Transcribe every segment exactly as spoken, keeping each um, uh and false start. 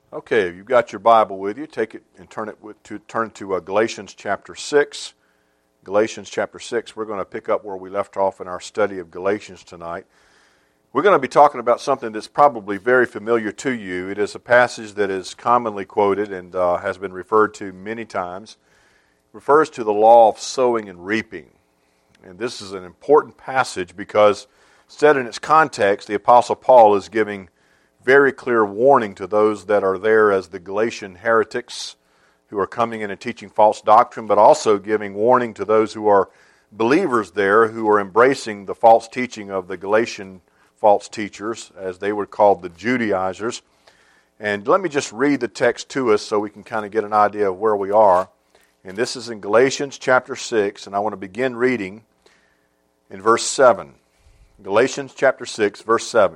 Okay, if you've got your Bible with you, take it and turn it with, to turn to uh, Galatians chapter six. Galatians chapter six. We're going to pick up where we left off in our study of Galatians tonight. We're going to be talking about something that's probably very familiar to you. It is a passage that is commonly quoted and uh, has been referred to many times. It refers to the law of sowing and reaping. And this is an important passage because, set in its context, the Apostle Paul is giving very clear warning to those that are there as the Galatian heretics who are coming in and teaching false doctrine, but also giving warning to those who are believers there who are embracing the false teaching of the Galatian false teachers, as they were called the Judaizers. And let me just read the text to us so we can kind of get an idea of where we are. And this is in Galatians chapter six, and I want to begin reading in verse seven. Galatians chapter six, verse seven.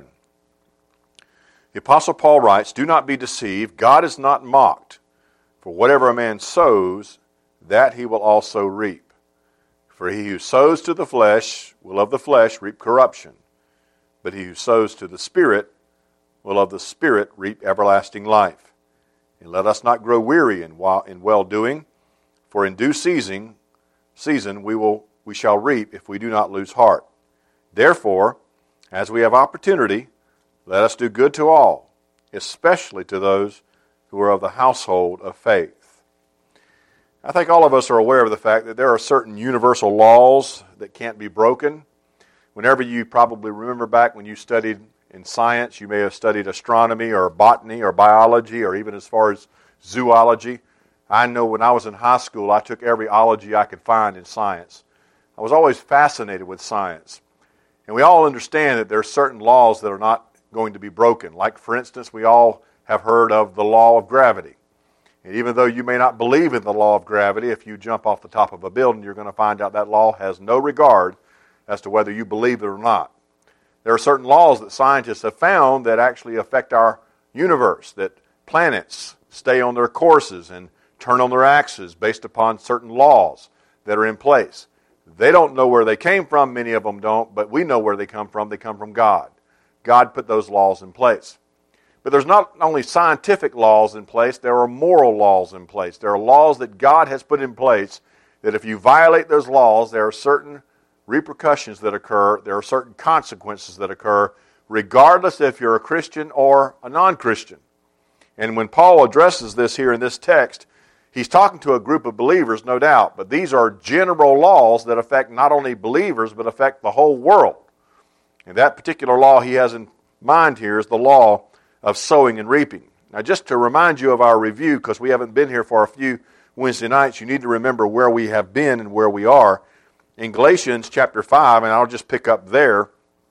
The Apostle Paul writes, "Do not be deceived, God is not mocked. For whatever a man sows, that he will also reap. For he who sows to the flesh will of the flesh reap corruption. But he who sows to the Spirit will of the Spirit reap everlasting life. And let us not grow weary in well-doing, for in due season, season we will we shall reap if we do not lose heart. Therefore, as we have opportunity, let us do good to all, especially to those who are of the household of faith." I think all of us are aware of the fact that there are certain universal laws that can't be broken. Whenever you probably remember back when you studied in science, you may have studied astronomy or botany or biology or even as far as zoology. I know when I was in high school, I took every ology I could find in science. I was always fascinated with science. And we all understand that there are certain laws that are not going to be broken. Like, for instance, we all have heard of the law of gravity. And even though you may not believe in the law of gravity, if you jump off the top of a building, you're going to find out that law has no regard as to whether you believe it or not. There are certain laws that scientists have found that actually affect our universe, that planets stay on their courses and turn on their axes based upon certain laws that are in place. They don't know where they came from, many of them don't, but we know where they come from. They come from God. God put those laws in place. But there's not only scientific laws in place, there are moral laws in place. There are laws that God has put in place that if you violate those laws, there are certain repercussions that occur, there are certain consequences that occur, regardless if you're a Christian or a non-Christian. And when Paul addresses this here in this text, he's talking to a group of believers, no doubt, but these are general laws that affect not only believers, but affect the whole world. And that particular law he has in mind here is the law of sowing and reaping. Now, just to remind you of our review, because we haven't been here for a few Wednesday nights, you need to remember where we have been and where we are. In Galatians chapter five, and I'll just pick up there,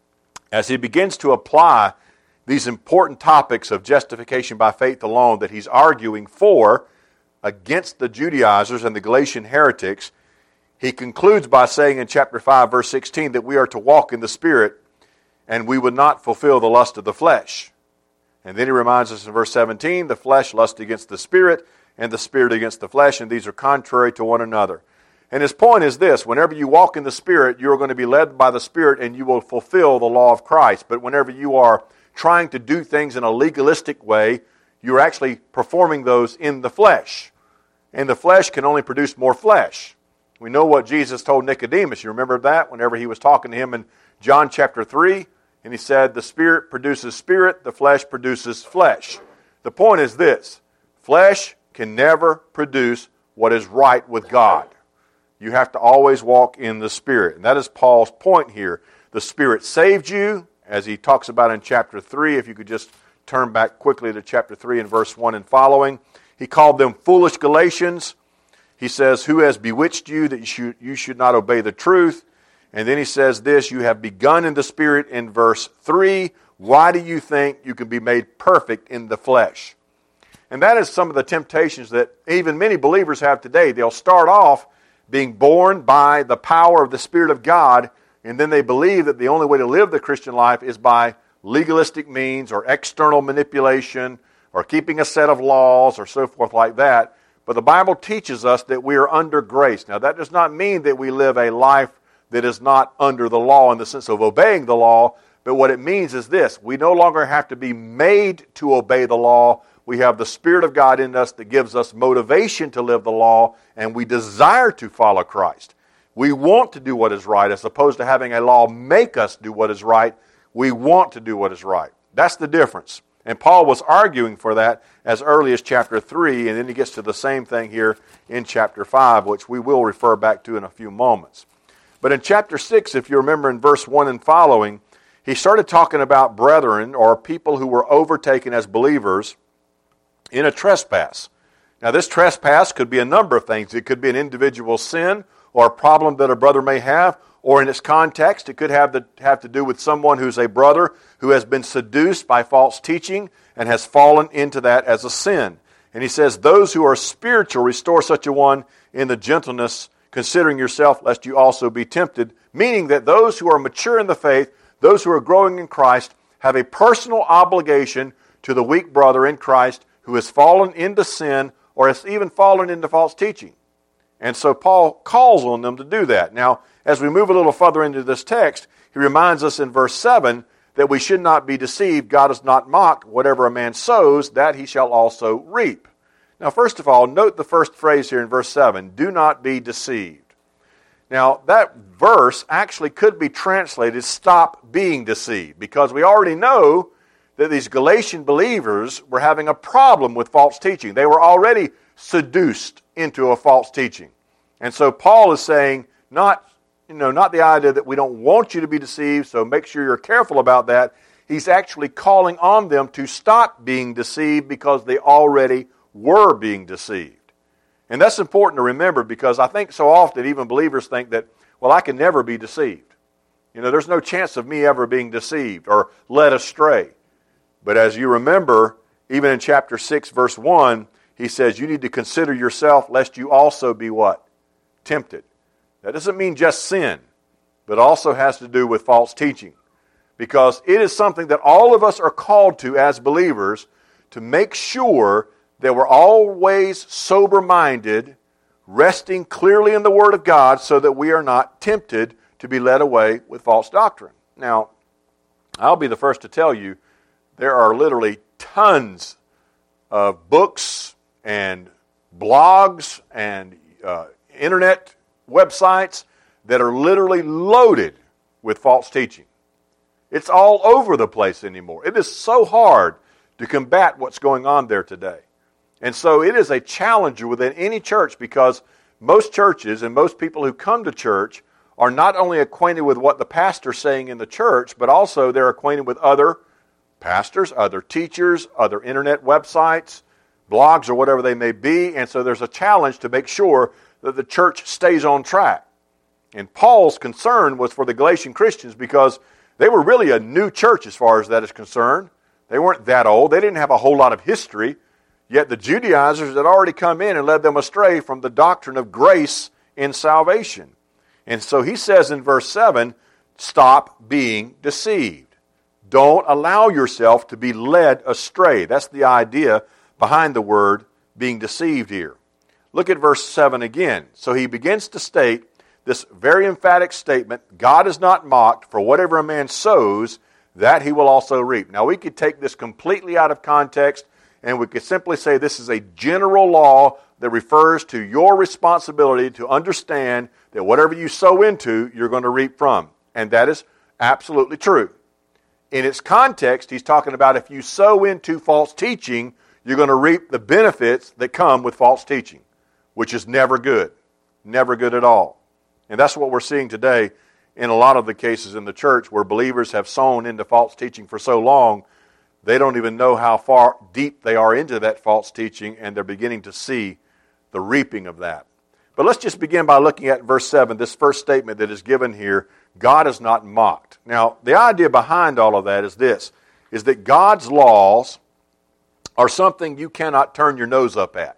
as he begins to apply these important topics of justification by faith alone that he's arguing for against the Judaizers and the Galatian heretics, he concludes by saying in chapter five, verse sixteen, that we are to walk in the Spirit and we would not fulfill the lust of the flesh. And then he reminds us in verse seventeen, the flesh lusts against the Spirit, and the Spirit against the flesh, and these are contrary to one another. And his point is this: whenever you walk in the Spirit, you're going to be led by the Spirit, and you will fulfill the law of Christ. But whenever you are trying to do things in a legalistic way, you're actually performing those in the flesh. And the flesh can only produce more flesh. We know what Jesus told Nicodemus. You remember that? Whenever he was talking to him in John chapter three, and he said, the Spirit produces spirit, the flesh produces flesh. The point is this: flesh can never produce what is right with God. You have to always walk in the Spirit. And that is Paul's point here. The Spirit saved you, as he talks about in chapter three. If you could just turn back quickly to chapter three and verse one and following. He called them foolish Galatians. He says, who has bewitched you that you should, you should not obey the truth? And then he says this: you have begun in the Spirit in verse three. Why do you think you can be made perfect in the flesh? And that is some of the temptations that even many believers have today. They'll start off being born by the power of the Spirit of God, and then they believe that the only way to live the Christian life is by legalistic means or external manipulation or keeping a set of laws or so forth like that. But the Bible teaches us that we are under grace. Now, that does not mean that we live a life that is not under the law in the sense of obeying the law, but what it means is this: we no longer have to be made to obey the law. We have the Spirit of God in us that gives us motivation to live the law, and we desire to follow Christ. We want to do what is right as opposed to having a law make us do what is right. We want to do what is right. That's the difference. And Paul was arguing for that as early as chapter three, and then he gets to the same thing here in chapter five, which we will refer back to in a few moments. But in chapter six, if you remember in verse one and following, he started talking about brethren or people who were overtaken as believers in a trespass. Now this trespass could be a number of things. It could be an individual sin or a problem that a brother may have, or in its context, it could have to, have to do with someone who's a brother who has been seduced by false teaching and has fallen into that as a sin. And he says, those who are spiritual, restore such a one in the gentleness, considering yourself, lest you also be tempted. Meaning that those who are mature in the faith, those who are growing in Christ, have a personal obligation to the weak brother in Christ who has fallen into sin or has even fallen into false teaching. And so Paul calls on them to do that. Now, as we move a little further into this text, he reminds us in verse seven that we should not be deceived. God is not mocked. Whatever a man sows, that he shall also reap. Now, first of all, note the first phrase here in verse seven, do not be deceived. Now, that verse actually could be translated, stop being deceived, because we already know that these Galatian believers were having a problem with false teaching. They were already seduced into a false teaching. And so Paul is saying, not, you know, not the idea that we don't want you to be deceived, so make sure you're careful about that. He's actually calling on them to stop being deceived because they already were being deceived. And that's important to remember because I think so often even believers think that, well, I can never be deceived. You know, there's no chance of me ever being deceived or led astray. But as you remember, even in chapter six, verse one, he says you need to consider yourself lest you also be what? Tempted. That doesn't mean just sin, but also has to do with false teaching. Because it is something that all of us are called to as believers to make sure that we're always sober-minded, resting clearly in the Word of God so that we are not tempted to be led away with false doctrine. Now, I'll be the first to tell you there are literally tons of books and blogs and uh, internet websites that are literally loaded with false teaching. It's all over the place anymore. It is so hard to combat what's going on there today. And so it is a challenge within any church because most churches and most people who come to church are not only acquainted with what the pastor's saying in the church, but also they're acquainted with other pastors, other teachers, other internet websites, blogs, or whatever they may be. And so there's a challenge to make sure that the church stays on track. And Paul's concern was for the Galatian Christians because they were really a new church as far as that is concerned. They weren't that old. They didn't have a whole lot of history. Yet the Judaizers had already come in and led them astray from the doctrine of grace in salvation. And so he says in verse seven, stop being deceived. Don't allow yourself to be led astray. That's the idea behind the word being deceived here. Look at verse seven again. So he begins to state this very emphatic statement, God is not mocked, for whatever a man sows, that he will also reap. Now we could take this completely out of context, and we could simply say this is a general law that refers to your responsibility to understand that whatever you sow into, you're going to reap from. And that is absolutely true. In its context, he's talking about if you sow into false teaching, you're going to reap the benefits that come with false teaching, which is never good. Never good at all. And that's what we're seeing today in a lot of the cases in the church where believers have sown into false teaching for so long, they don't even know how far deep they are into that false teaching, and they're beginning to see the reaping of that. But let's just begin by looking at verse seven, this first statement that is given here, God is not mocked. Now, the idea behind all of that is this, is that God's laws are something you cannot turn your nose up at.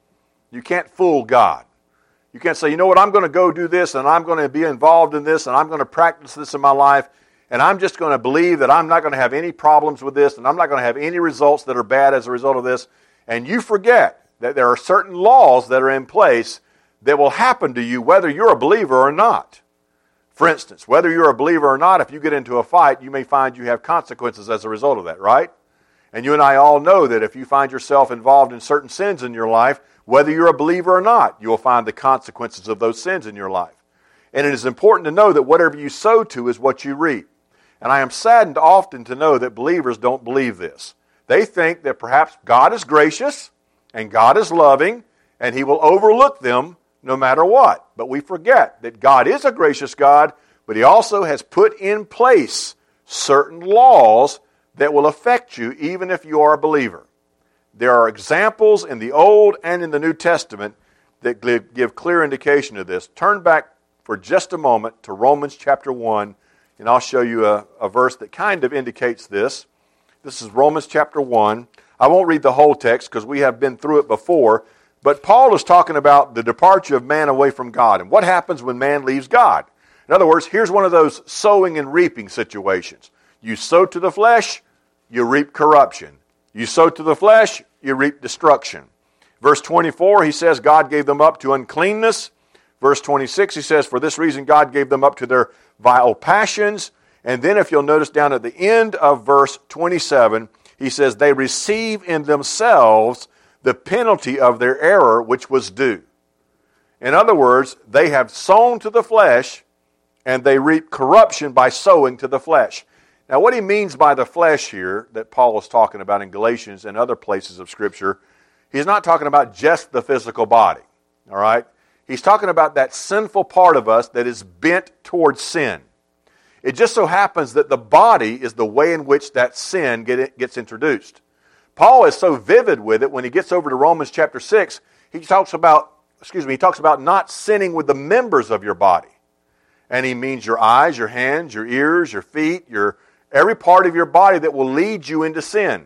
You can't fool God. You can't say, you know what, I'm going to go do this, and I'm going to be involved in this, and I'm going to practice this in my life, and I'm just going to believe that I'm not going to have any problems with this, and I'm not going to have any results that are bad as a result of this. And you forget that there are certain laws that are in place that will happen to you whether you're a believer or not. For instance, whether you're a believer or not, if you get into a fight, you may find you have consequences as a result of that, right? And you and I all know that if you find yourself involved in certain sins in your life, whether you're a believer or not, you will find the consequences of those sins in your life. And it is important to know that whatever you sow to is what you reap. And I am saddened often to know that believers don't believe this. They think that perhaps God is gracious and God is loving and He will overlook them no matter what. But we forget that God is a gracious God, but He also has put in place certain laws that will affect you even if you are a believer. There are examples in the Old and in the New Testament that give clear indication of this. Turn back for just a moment to Romans chapter one, and I'll show you a, a verse that kind of indicates this. This is Romans chapter one. I won't read the whole text because we have been through it before, but Paul is talking about the departure of man away from God and what happens when man leaves God. In other words, here's one of those sowing and reaping situations. You sow to the flesh, you reap corruption. You sow to the flesh, you reap destruction. Verse twenty-four, he says, God gave them up to uncleanness. Verse twenty-six, he says, for this reason God gave them up to their vile passions. And then if you'll notice down at the end of verse twenty-seven, he says, they receive in themselves the penalty of their error which was due. In other words, they have sown to the flesh, and they reap corruption by sowing to the flesh. Now, what he means by the flesh here, that Paul is talking about in Galatians and other places of Scripture, he's not talking about just the physical body, all right? He's talking about that sinful part of us that is bent towards sin. It just so happens that the body is the way in which that sin get, gets introduced. Paul is so vivid with it when he gets over to Romans chapter six, he talks about, excuse me, he talks about not sinning with the members of your body. And he means your eyes, your hands, your ears, your feet, your every part of your body that will lead you into sin.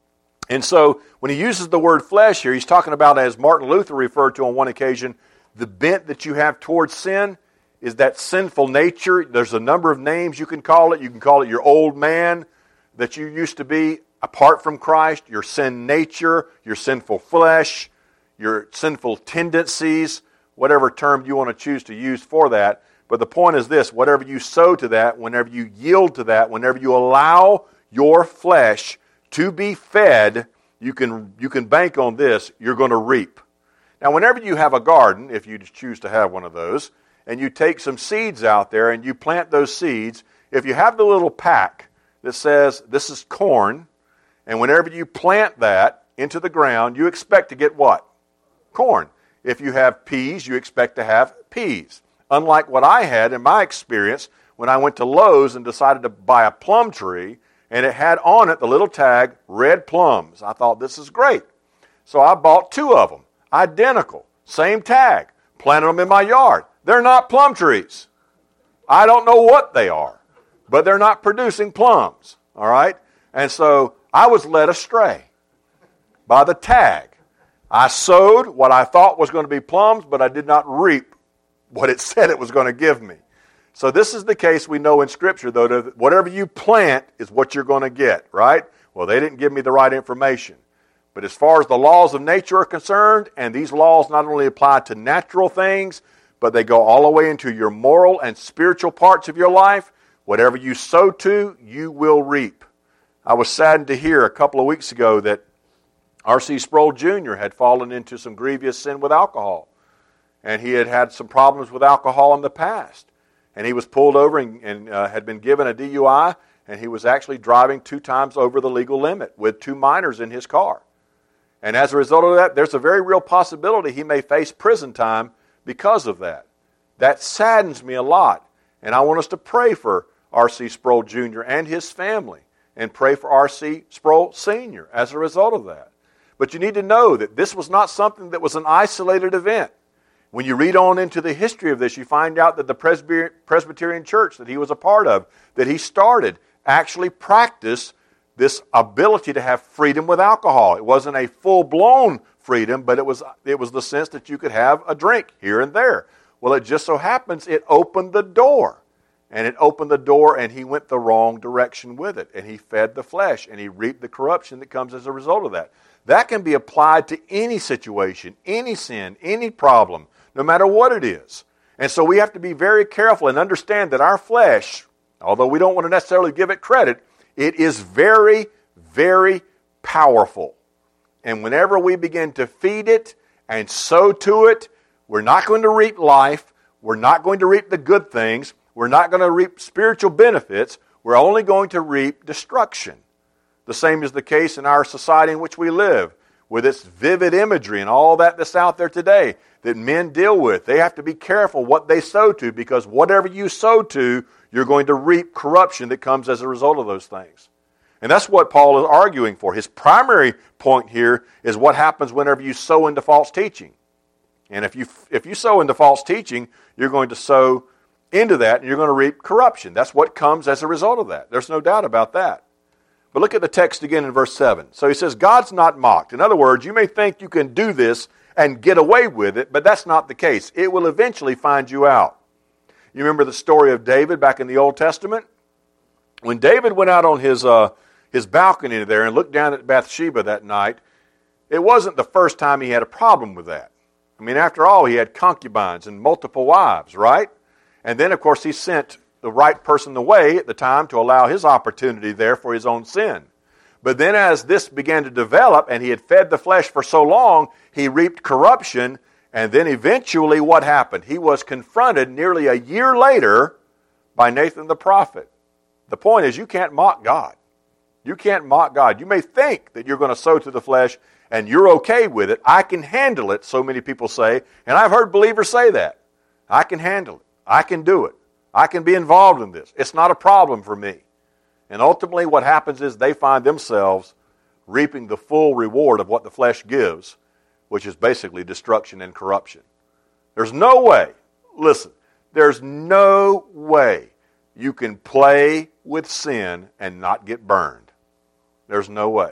And so when he uses the word flesh here, he's talking about, as Martin Luther referred to on one occasion, the bent that you have towards sin is that sinful nature. There's a number of names you can call it. You can call it your old man that you used to be apart from Christ, your sin nature, your sinful flesh, your sinful tendencies, whatever term you want to choose to use for that. But the point is this, whatever you sow to that, whenever you yield to that, whenever you allow your flesh to be fed, you can, you can bank on this, you're going to reap. Now, whenever you have a garden, if you choose to have one of those, and you take some seeds out there and you plant those seeds, if you have the little pack that says this is corn, and whenever you plant that into the ground, you expect to get what? Corn. If you have peas, you expect to have peas. Unlike what I had in my experience when I went to Lowe's and decided to buy a plum tree, and it had on it the little tag, red plums. I thought, this is great. So I bought two of them, identical, same tag, planted them in my yard. They're not plum trees. I don't know what they are, but they're not producing plums, all right? And so I was led astray by the tag. I sowed what I thought was going to be plums, but I did not reap what it said it was going to give me. So this is the case we know in Scripture, though, that whatever you plant is what you're going to get, right? Well, they didn't give me the right information. But as far as the laws of nature are concerned, and these laws not only apply to natural things, but they go all the way into your moral and spiritual parts of your life, whatever you sow to, you will reap. I was saddened to hear a couple of weeks ago that R C Sproul Junior had fallen into some grievous sin with alcohol. And he had had some problems with alcohol in the past. And he was pulled over and, and uh, had been given a D U I, and he was actually driving two times over the legal limit with two minors in his car. And as a result of that, there's a very real possibility he may face prison time because of that. That saddens me a lot. And I want us to pray for R C Sproul Junior and his family, and pray for R C Sproul Senior as a result of that. But you need to know that this was not something that was an isolated event. When you read on into the history of this, you find out that the Presbyterian church that he was a part of, that he started, actually practiced this ability to have freedom with alcohol. It wasn't a full-blown freedom, but it was, it was the sense that you could have a drink here and there. Well, it just so happens it opened the door. And it opened the door, and he went the wrong direction with it. And he fed the flesh, and he reaped the corruption that comes as a result of that. That can be applied to any situation, any sin, any problem, no matter what it is. And so we have to be very careful and understand that our flesh, although we don't want to necessarily give it credit, it is very, very powerful. And whenever we begin to feed it and sow to it, we're not going to reap life. We're not going to reap the good things. We're not going to reap spiritual benefits. We're only going to reap destruction. The same is the case in our society in which we live, with its vivid imagery and all that that's out there today that men deal with. They have to be careful what they sow to, because whatever you sow to, you're going to reap corruption that comes as a result of those things. And that's what Paul is arguing for. His primary point here is what happens whenever you sow into false teaching. And if you if you sow into false teaching, you're going to sow into that and you're going to reap corruption. That's what comes as a result of that. There's no doubt about that. But look at the text again in verse seven. So he says, God's not mocked. In other words, you may think you can do this and get away with it, but that's not the case. It will eventually find you out. You remember the story of David back in the Old Testament? When David went out on his uh, his balcony there and looked down at Bathsheba that night, it wasn't the first time he had a problem with that. I mean, after all, he had concubines and multiple wives, right? And then, of course, he sent the right person away at the time to allow his opportunity there for his own sin. But then as this began to develop and he had fed the flesh for so long, he reaped corruption. And then eventually what happened? He was confronted nearly a year later by Nathan the prophet. The point is, you can't mock God. You can't mock God. You may think that you're going to sow to the flesh and you're okay with it. I can handle it, so many people say. And I've heard believers say that. I can handle it. I can do it. I can be involved in this. It's not a problem for me. And ultimately what happens is they find themselves reaping the full reward of what the flesh gives, which is basically destruction and corruption. There's no way, listen, there's no way you can play with sin and not get burned. There's no way.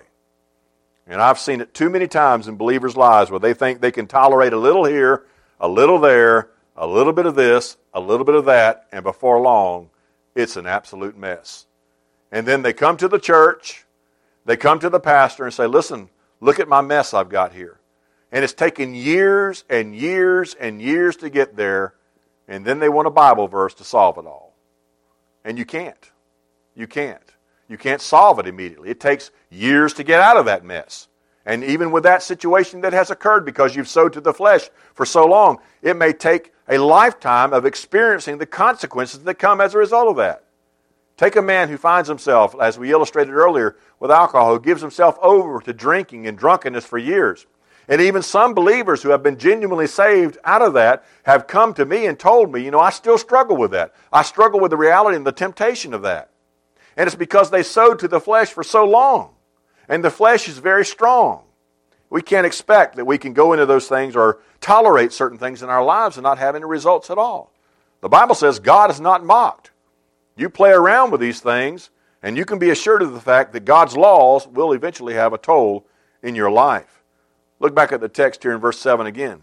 And I've seen it too many times in believers' lives where they think they can tolerate a little here, a little there, a little bit of this, a little bit of that, and before long, it's an absolute mess. And then they come to the church, they come to the pastor and say, listen, look at my mess I've got here. And it's taken years and years and years to get there, and then they want a Bible verse to solve it all. And you can't. You can't. You can't solve it immediately. It takes years to get out of that mess. And even with that situation that has occurred because you've sowed to the flesh for so long, it may take a lifetime of experiencing the consequences that come as a result of that. Take a man who finds himself, as we illustrated earlier, with alcohol, who gives himself over to drinking and drunkenness for years. And even some believers who have been genuinely saved out of that have come to me and told me, you know, I still struggle with that. I struggle with the reality and the temptation of that. And it's because they sowed to the flesh for so long. And the flesh is very strong. We can't expect that we can go into those things or tolerate certain things in our lives and not have any results at all. The Bible says God is not mocked. You play around with these things, and you can be assured of the fact that God's laws will eventually have a toll in your life. Look back at the text here in verse seven again.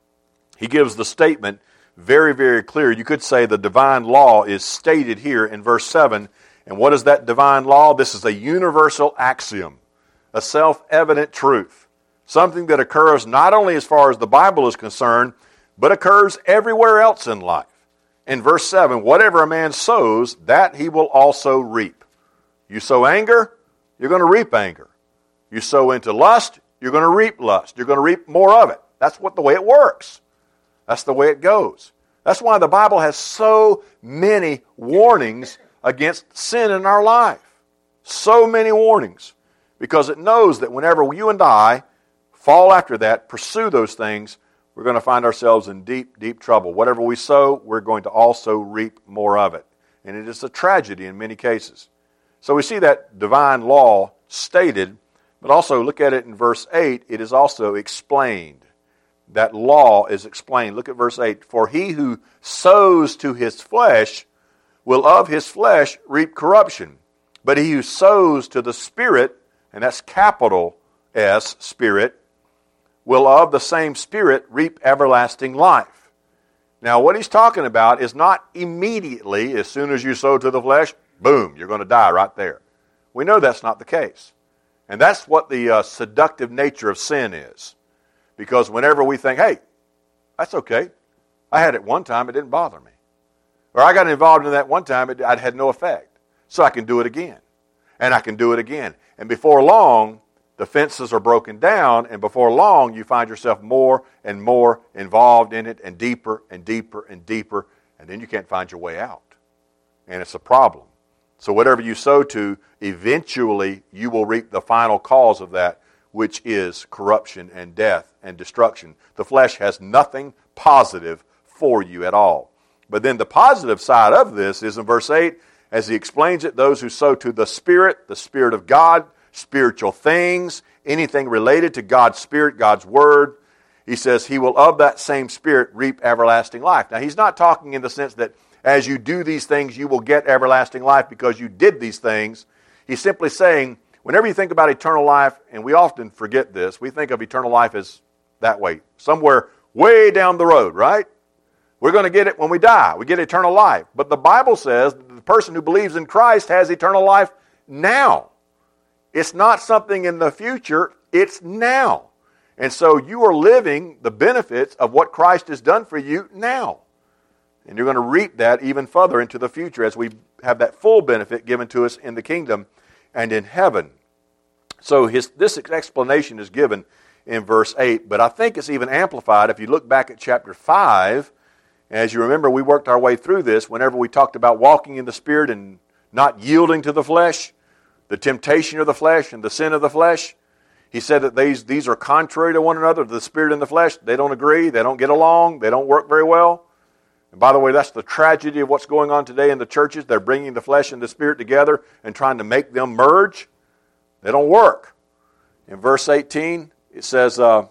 He gives the statement very, very clear. You could say the divine law is stated here in verse seven. And what is that divine law? This is a universal axiom, a self-evident truth, something that occurs not only as far as the Bible is concerned, but occurs everywhere else in life. In verse seven, whatever a man sows, that he will also reap. You sow anger, you're going to reap anger. You sow into lust, you're going to reap lust. You're going to reap more of it. That's what the way it works. That's the way it goes. That's why the Bible has so many warnings against sin in our life. So many warnings. Because it knows that whenever you and I fall after that, pursue those things, we're going to find ourselves in deep, deep trouble. Whatever we sow, we're going to also reap more of it. And it is a tragedy in many cases. So we see that divine law stated, but also look at it in verse eight. It is also explained. That law is explained. Look at verse eight. For he who sows to his flesh will of his flesh reap corruption. But he who sows to the Spirit, and that's capital S, Spirit, will of the same Spirit reap everlasting life. Now what he's talking about is not immediately, as soon as you sow to the flesh, boom, you're going to die right there. We know that's not the case. And that's what the uh, seductive nature of sin is. Because whenever we think, hey, that's okay. I had it one time, it didn't bother me. Or I got involved in that one time, it, it had no effect. So I can do it again. And I can do it again. And before long, the the fences are broken down, and before long you find yourself more and more involved in it, and deeper and deeper and deeper, and then you can't find your way out. And it's a problem. So whatever you sow to, eventually you will reap the final cause of that, which is corruption and death and destruction. The flesh has nothing positive for you at all. But then the positive side of this is in verse eight, as he explains it, those who sow to the Spirit, the Spirit of God, spiritual things, anything related to God's Spirit, God's Word, he says he will of that same Spirit reap everlasting life. Now he's not talking in the sense that as you do these things you will get everlasting life because you did these things. He's simply saying, whenever you think about eternal life, and we often forget this, we think of eternal life as that way, somewhere way down the road, right? We're going to get it when we die. We get eternal life. But the Bible says that the person who believes in Christ has eternal life now. It's not something in the future, it's now. And so you are living the benefits of what Christ has done for you now. And you're going to reap that even further into the future as we have that full benefit given to us in the kingdom and in heaven. So his, this explanation is given in verse eight, but I think it's even amplified if you look back at chapter five. As you remember, we worked our way through this whenever we talked about walking in the Spirit and not yielding to the flesh, the temptation of the flesh and the sin of the flesh. He said that these, these are contrary to one another, the Spirit and the flesh. They don't agree, they don't get along, they don't work very well. And by the way, that's the tragedy of what's going on today in the churches. They're bringing the flesh and the Spirit together and trying to make them merge. They don't work. In verse eighteen, it says, uh,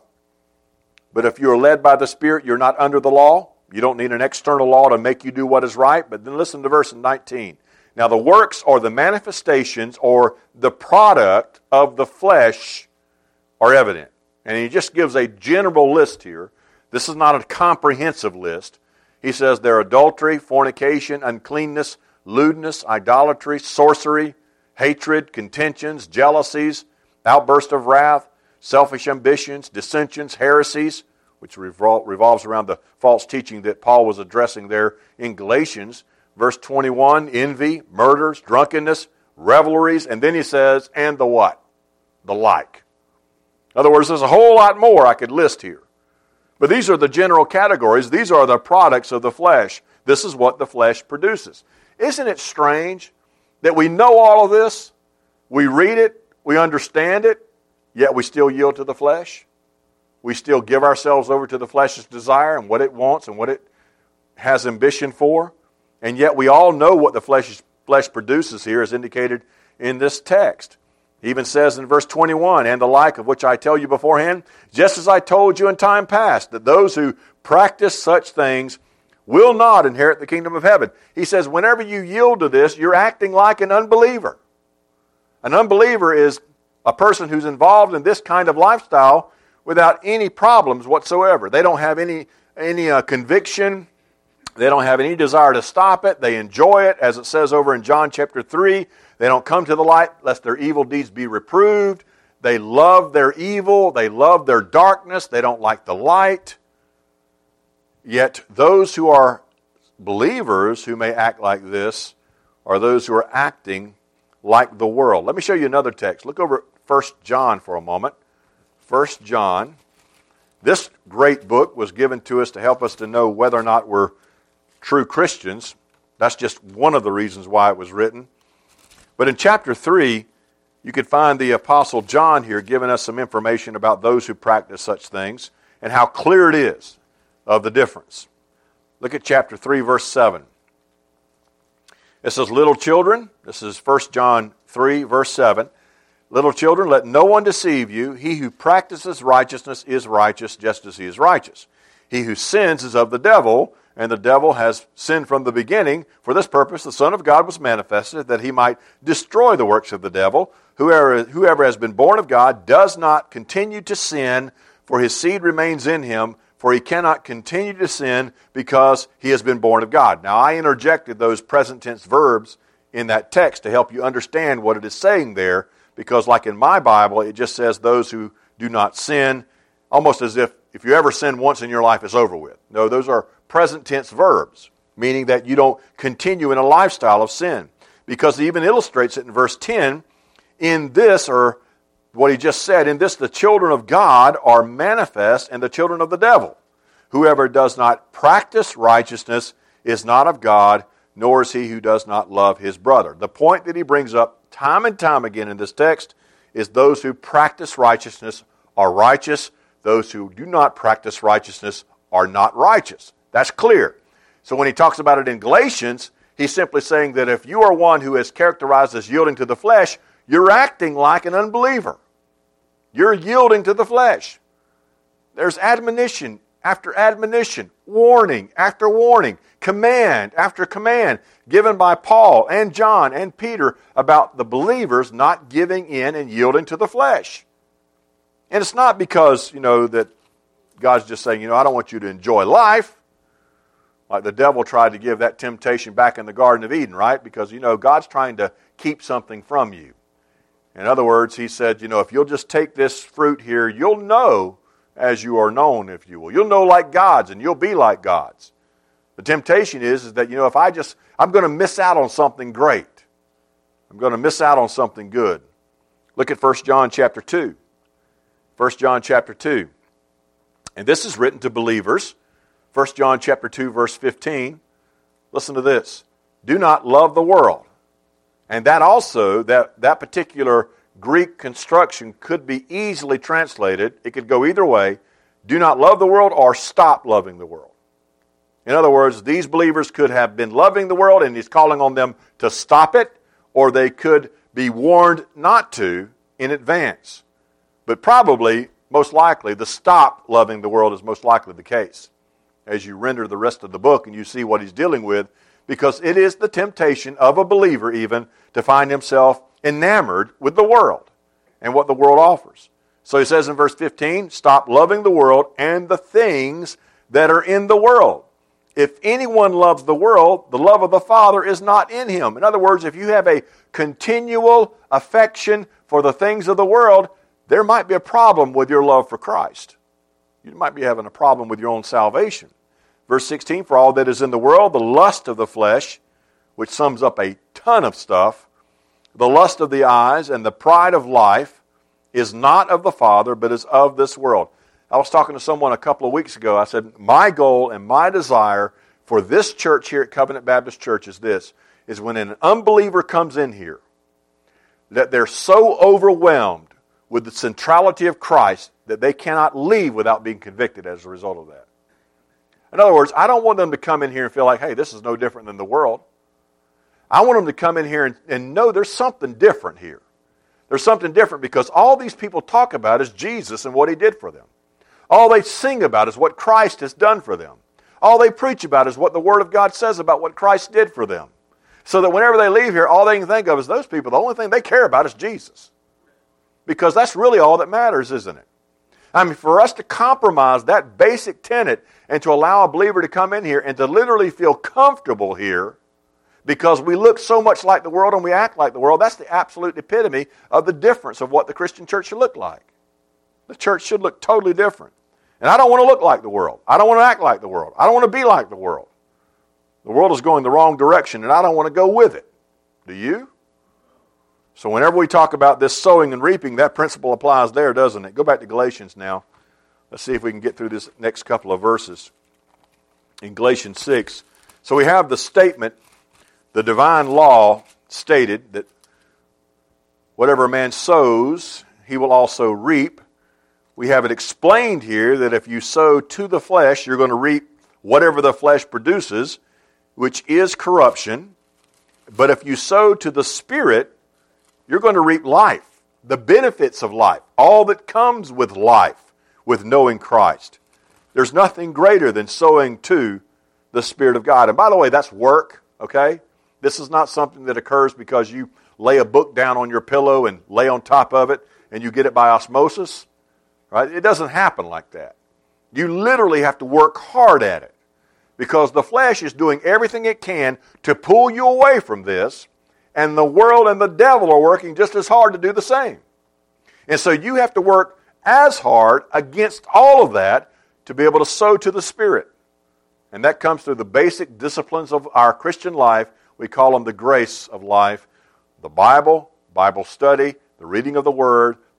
but if you are led by the Spirit, you're not under the law. You don't need an external law to make you do what is right. But then listen to verse nineteen. Now the works or the manifestations or the product of the flesh are evident. And he just gives a general list here. This is not a comprehensive list. He says they're adultery, fornication, uncleanness, lewdness, idolatry, sorcery, hatred, contentions, jealousies, outburst of wrath, selfish ambitions, dissensions, heresies, which revol- revolves around the false teaching that Paul was addressing there in Galatians. Verse twenty-one, envy, murders, drunkenness, revelries, and then he says, and the what? The like. In other words, there's a whole lot more I could list here. But these are the general categories. These are the products of the flesh. This is what the flesh produces. Isn't it strange that we know all of this, we read it, we understand it, yet we still yield to the flesh? We still give ourselves over to the flesh's desire and what it wants and what it has ambition for. And yet we all know what the flesh, flesh produces here as indicated in this text. He even says in verse twenty-one, and the like of which I tell you beforehand, just as I told you in time past, that those who practice such things will not inherit the kingdom of heaven. He says whenever you yield to this, you're acting like an unbeliever. An unbeliever is a person who's involved in this kind of lifestyle without any problems whatsoever. They don't have any, any uh, conviction. They don't have any desire to stop it. They enjoy it, as it says over in John chapter three. They don't come to the light lest their evil deeds be reproved. They love their evil. They love their darkness. They don't like the light. Yet those who are believers who may act like this are those who are acting like the world. Let me show you another text. Look over at First John for a moment. First John. This great book was given to us to help us to know whether or not we're true Christians. That's just one of the reasons why it was written. But in chapter three, you could find the Apostle John here giving us some information about those who practice such things and how clear it is of the difference. Look at chapter three, verse seven. It says, little children, this is First John three, verse seven, little children, let no one deceive you. He who practices righteousness is righteous, just as he is righteous. He who sins is of the devil, and the devil has sinned from the beginning. For this purpose the Son of God was manifested, that he might destroy the works of the devil. Whoever, whoever has been born of God does not continue to sin, for his seed remains in him, for he cannot continue to sin because he has been born of God. Now I interjected those present tense verbs in that text to help you understand what it is saying there, because like in my Bible, it just says those who do not sin, almost as if if you ever sin once in your life, it's over with. No, those are present tense verbs, meaning that you don't continue in a lifestyle of sin. Because he even illustrates it in verse ten, in this, or what he just said. In this, the children of God are manifest and the children of the devil. Whoever does not practice righteousness is not of God, nor is he who does not love his brother. The point that he brings up time and time again in this text is those who practice righteousness are righteous. Those who do not practice righteousness are not righteous. That's clear. So when he talks about it in Galatians, he's simply saying that if you are one who is characterized as yielding to the flesh, you're acting like an unbeliever. You're yielding to the flesh. There's admonition after admonition, warning after warning, command after command given by Paul and John and Peter about the believers not giving in and yielding to the flesh. And it's not because, you know, that God's just saying, you know, I don't want you to enjoy life, like the devil tried to give that temptation back in the Garden of Eden, right? Because, you know, God's trying to keep something from you. In other words, he said, you know, if you'll just take this fruit here, you'll know as you are known, if you will. You'll know like gods, and you'll be like gods. The temptation is, is that, you know, if I just, I'm going to miss out on something great. I'm going to miss out on something good. Look at First John chapter two. First John chapter two. And this is written to believers. First John chapter two, verse fifteen. Listen to this. Do not love the world. And that also, that, that particular Greek construction could be easily translated. It could go either way. Do not love the world or stop loving the world. In other words, these believers could have been loving the world and he's calling on them to stop it, or they could be warned not to in advance. But probably, most likely, the stop loving the world is most likely the case as you render the rest of the book and you see what he's dealing with, because it is the temptation of a believer even to find himself enamored with the world and what the world offers. So he says in verse fifteen, stop loving the world and the things that are in the world. If anyone loves the world, the love of the Father is not in him. In other words, if you have a continual affection for the things of the world, there might be a problem with your love for Christ. You might be having a problem with your own salvation. Verse sixteen, for all that is in the world, the lust of the flesh, which sums up a ton of stuff, the lust of the eyes and the pride of life is not of the Father, but is of this world. I was talking to someone a couple of weeks ago. I said, my goal and my desire for this church here at Covenant Baptist Church is this, is when an unbeliever comes in here, that they're so overwhelmed with the centrality of Christ that they cannot leave without being convicted as a result of that. In other words, I don't want them to come in here and feel like, hey, this is no different than the world. I want them to come in here and, and know there's something different here. There's something different because all these people talk about is Jesus and what He did for them. All they sing about is what Christ has done for them. All they preach about is what the Word of God says about what Christ did for them. So that whenever they leave here, all they can think of is those people. The only thing they care about is Jesus. Because that's really all that matters, isn't it? I mean, for us to compromise that basic tenet and to allow a believer to come in here and to literally feel comfortable here because we look so much like the world and we act like the world, that's the absolute epitome of the difference of what the Christian church should look like. The church should look totally different. And I don't want to look like the world. I don't want to act like the world. I don't want to be like the world. The world is going the wrong direction, and I don't want to go with it. Do you? So whenever we talk about this sowing and reaping, that principle applies there, doesn't it? Go back to Galatians now. Let's see if we can get through this next couple of verses. In Galatians six. So we have the statement, the divine law stated that whatever a man sows, he will also reap. We have it explained here that if you sow to the flesh, you're going to reap whatever the flesh produces, which is corruption. But if you sow to the Spirit, you're going to reap life, the benefits of life, all that comes with life, with knowing Christ. There's nothing greater than sowing to the Spirit of God. And by the way, that's work, okay? This is not something that occurs because you lay a book down on your pillow and lay on top of it and you get it by osmosis. Right? It doesn't happen like that. You literally have to work hard at it because the flesh is doing everything it can to pull you away from this, and the world and the devil are working just as hard to do the same. And so you have to work as hard against all of that to be able to sow to the Spirit. And that comes through the basic disciplines of our Christian life. We call them the grace of life. The Bible, Bible study, the reading of the Word,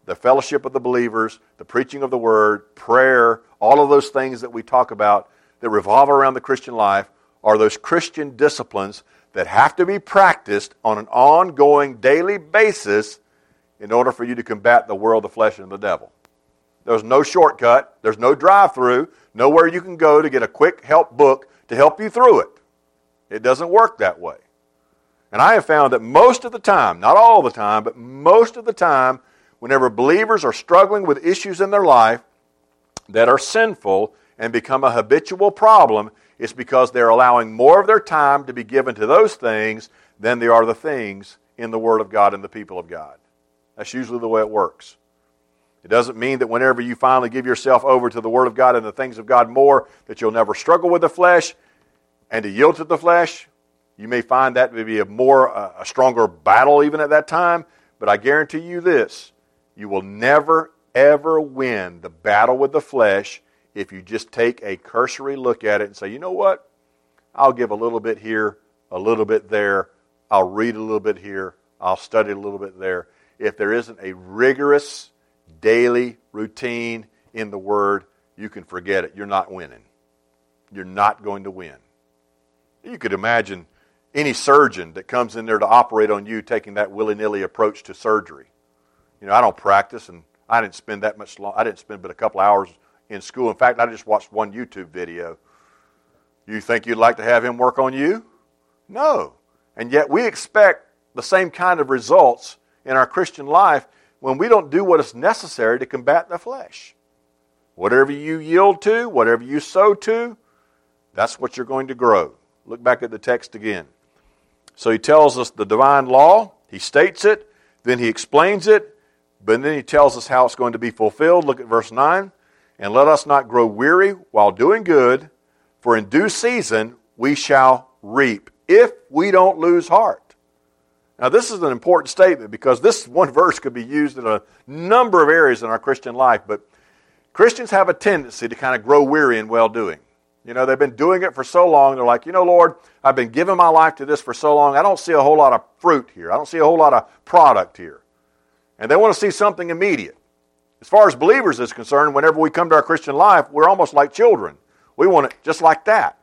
the fellowship of the believers, the preaching of the word, prayer, all of those things that we talk about that revolve around the Christian life are those Christian disciplines that have to be practiced on an ongoing daily basis in order for you to combat the world, the flesh, and the devil. There's no shortcut. There's no drive-through. Nowhere you can go to get a quick help book to help you through it. It doesn't work that way. And I have found that most of the time, not all the time, but most of the time, whenever believers are struggling with issues in their life that are sinful and become a habitual problem, it's because they're allowing more of their time to be given to those things than they are the things in the Word of God and the people of God. That's usually the way it works. It doesn't mean that whenever you finally give yourself over to the Word of God and the things of God more, that you'll never struggle with the flesh and to yield to the flesh. You may find that to be a more, uh, a stronger battle even at that time, but I guarantee you this, you will never, ever win the battle with the flesh if you just take a cursory look at it and say, you know what, I'll give a little bit here, a little bit there, I'll read a little bit here, I'll study a little bit there. If there isn't a rigorous daily routine in the Word, you can forget it. You're not winning. You're not going to win. You could imagine any surgeon that comes in there to operate on you taking that willy-nilly approach to surgery. You know, I don't practice, and I didn't spend that much long. I didn't spend but a couple hours in school. In fact, I just watched one YouTube video. You think you'd like to have him work on you? No. And yet we expect the same kind of results in our Christian life when we don't do what is necessary to combat the flesh. Whatever you yield to, whatever you sow to, that's what you're going to grow. Look back at the text again. So he tells us the divine law, he states it, then he explains it, but then he tells us how it's going to be fulfilled. Look at verse nine. And let us not grow weary while doing good, for in due season we shall reap, if we don't lose heart. Now this is an important statement because this one verse could be used in a number of areas in our Christian life, but Christians have a tendency to kind of grow weary in well-doing. You know, they've been doing it for so long, they're like, you know, Lord, I've been giving my life to this for so long, I don't see a whole lot of fruit here. I don't see a whole lot of product here. And they want to see something immediate. As far as believers is concerned, whenever we come to our Christian life, we're almost like children. We want it just like that.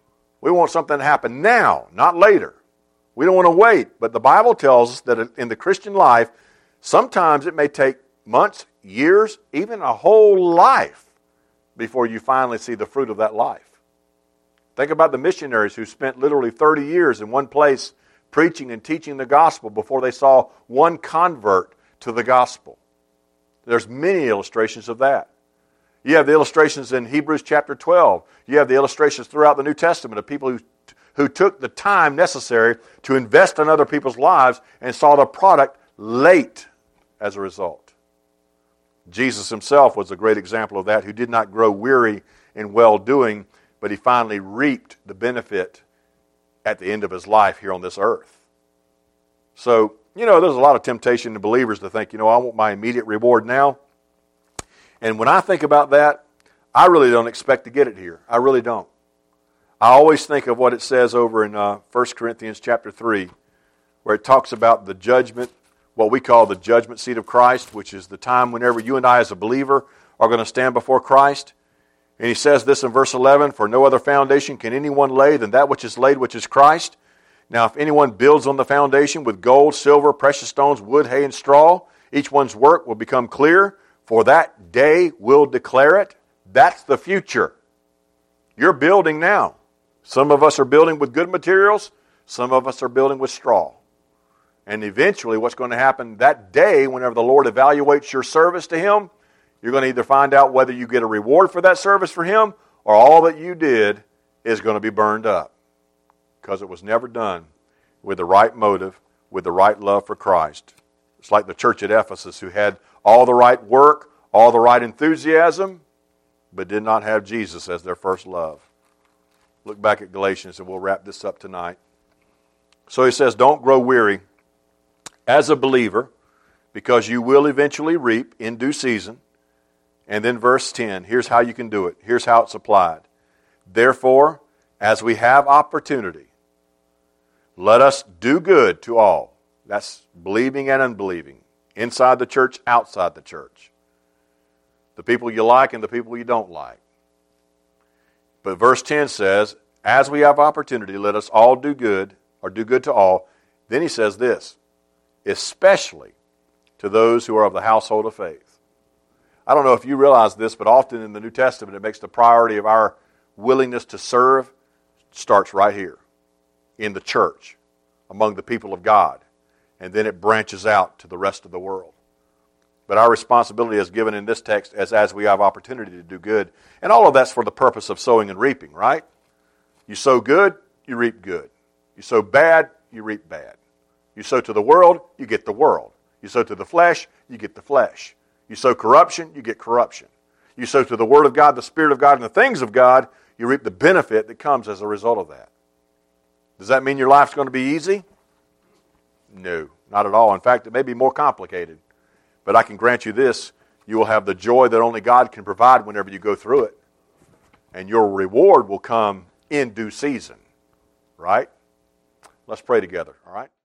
We want something to happen now, not later. We don't want to wait. But the Bible tells us that in the Christian life, sometimes it may take months, years, even a whole life before you finally see the fruit of that life. Think about the missionaries who spent literally thirty years in one place preaching and teaching the gospel before they saw one convert to the gospel. There's many illustrations of that. You have the illustrations in Hebrews chapter twelve. You have the illustrations throughout the New Testament of people who, who took the time necessary to invest in other people's lives and saw the product late as a result. Jesus himself was a great example of that, who did not grow weary in well-doing, but he finally reaped the benefit at the end of his life here on this earth. So, you know, there's a lot of temptation to believers to think, you know, I want my immediate reward now. And when I think about that, I really don't expect to get it here. I really don't. I always think of what it says over in uh, First Corinthians chapter three, where it talks about the judgment, what we call the judgment seat of Christ, which is the time whenever you and I as a believer are going to stand before Christ. And he says this in verse eleven, for no other foundation can anyone lay than that which is laid, which is Christ. Now, if anyone builds on the foundation with gold, silver, precious stones, wood, hay, and straw, each one's work will become clear, for that day will declare it. That's the future. You're building now. Some of us are building with good materials. Some of us are building with straw. And eventually what's going to happen that day, whenever the Lord evaluates your service to Him, you're going to either find out whether you get a reward for that service for Him, or all that you did is going to be burned up. Because it was never done with the right motive, with the right love for Christ. It's like the church at Ephesus, who had all the right work, all the right enthusiasm, but did not have Jesus as their first love. Look back at Galatians and we'll wrap this up tonight. So he says, don't grow weary as a believer, because you will eventually reap in due season. And then verse ten, here's how you can do it. Here's how it's applied. Therefore, as we have opportunity, let us do good to all. That's believing and unbelieving. Inside the church, outside the church. The people you like and the people you don't like. But verse ten says, as we have opportunity, let us all do good, or do good to all. Then he says this, especially to those who are of the household of faith. I don't know if you realize this, but often in the New Testament it makes the priority of our willingness to serve starts right here, in the church, among the people of God. And then it branches out to the rest of the world. But our responsibility is given in this text as as we have opportunity to do good. And all of that's for the purpose of sowing and reaping, right? You sow good, you reap good. You sow bad, you reap bad. You sow to the world, you get the world. You sow to the flesh, you get the flesh. You sow corruption, you get corruption. You sow to the Word of God, the Spirit of God, and the things of God, you reap the benefit that comes as a result of that. Does that mean your life's going to be easy? No, not at all. In fact, it may be more complicated. But I can grant you this, you will have the joy that only God can provide whenever you go through it. And your reward will come in due season. Right? Let's pray together, all right?